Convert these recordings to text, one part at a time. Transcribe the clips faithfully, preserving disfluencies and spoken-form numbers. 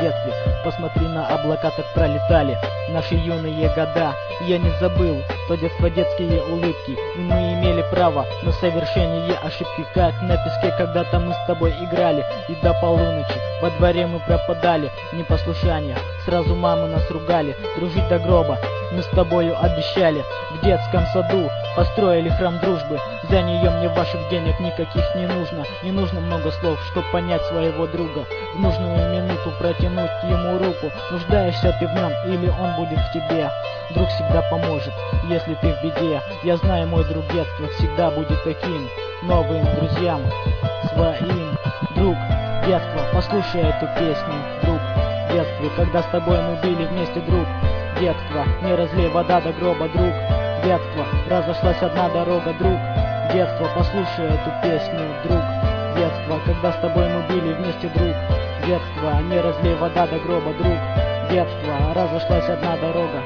детстве. Посмотри на облака, так пролетали наши юные года. Я не забыл то детство, детские улыбки, и мы имели право на совершение ошибки, как на песке когда-то мы с тобой играли. И до полуночи во дворе мы пропадали в непослушаниях, сразу мамы нас ругали. Дружить до гроба мы с тобою обещали. В детском саду построили храм дружбы, за нее мне ваших денег никаких не нужно. Не нужно много слов, чтоб понять своего друга, в нужную минуту протянуть ему руку. Нуждаешься ты в нем или он будет в тебе, друг всегда поможет, если ты в беде. Я знаю, мой друг детства всегда будет таким новым друзьям своим. Друг детства, послушай эту песню, друг детства, когда с тобой мы были вместе, друг детства. Не разлей вода до гроба, друг детства. Разошлась одна дорога, друг детства. Послушай эту песню, друг детства, когда с тобой мы были вместе, друг детства. Не разлей вода до гроба, друг детства. Разошлась одна дорога.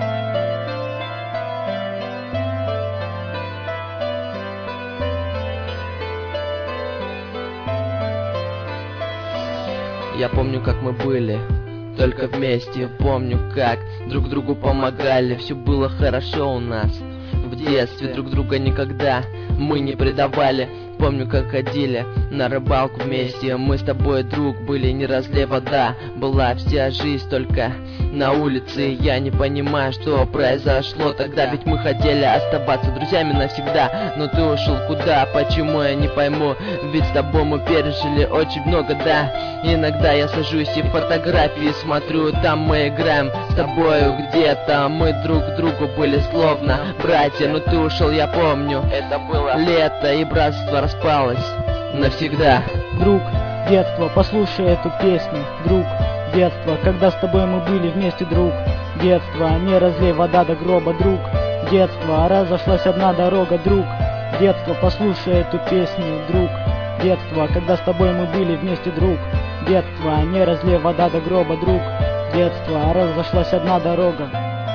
Я помню, как мы были только вместе, помню, как друг другу помогали. Все было хорошо у нас в детстве, друг друга никогда мы не предавали. Помню, как ходили на рыбалку вместе, мы с тобой, друг, были не разлей вода. Была вся жизнь только на улице, я не понимаю, что произошло тогда. Ведь мы хотели оставаться друзьями навсегда, но ты ушел куда, почему, я не пойму. Ведь с тобой мы пережили очень много, да. Иногда я сажусь и фотографии смотрю, там мы играем с тобою где-то. Мы друг другу были словно братья, но ты ушел, я помню, это было лето, и братство распалось навсегда. Друг детства, послушай эту песню, друг детства, когда с тобой мы были вместе, друг детства. Не разлей вода до гроба, друг детства. Разошлась одна дорога, друг детства. Послушай эту песню, друг детства, когда с тобой мы были вместе, друг детства. Не разлей вода до гроба, друг детства. Разошлась одна дорога.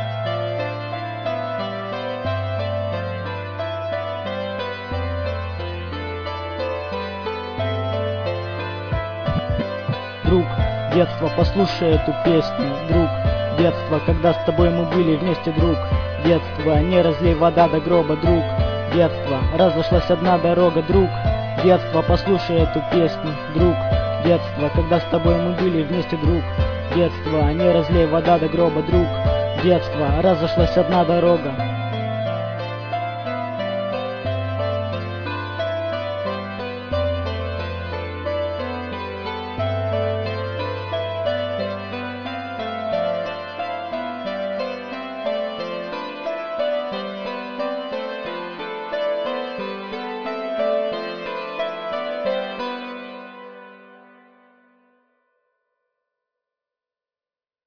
Друг детства, послушай эту песню, друг детства, когда с тобой мы были вместе, друг детства. Не разлей вода до гроба, друг детства. Разошлась одна дорога, друг детства. Послушай эту песню, друг детства, когда с тобой мы были вместе, друг детства. Не разлей вода до гроба, друг детства. Разошлась одна дорога.